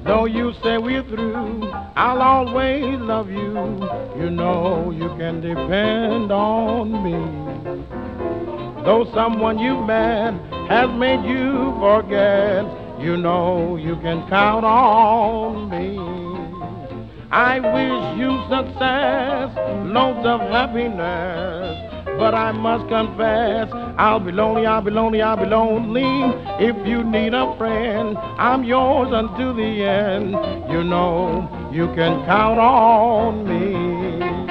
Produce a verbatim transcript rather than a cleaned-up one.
Though you say we're through, I'll always love you. You know you can depend on me. Though someone you met has made you forget, you know you can count on me. I wish you success, loads of happiness, but I must confess, I'll be lonely, I'll be lonely, I'll be lonely. If you need a friend, I'm yours until the end. You know you can count on me.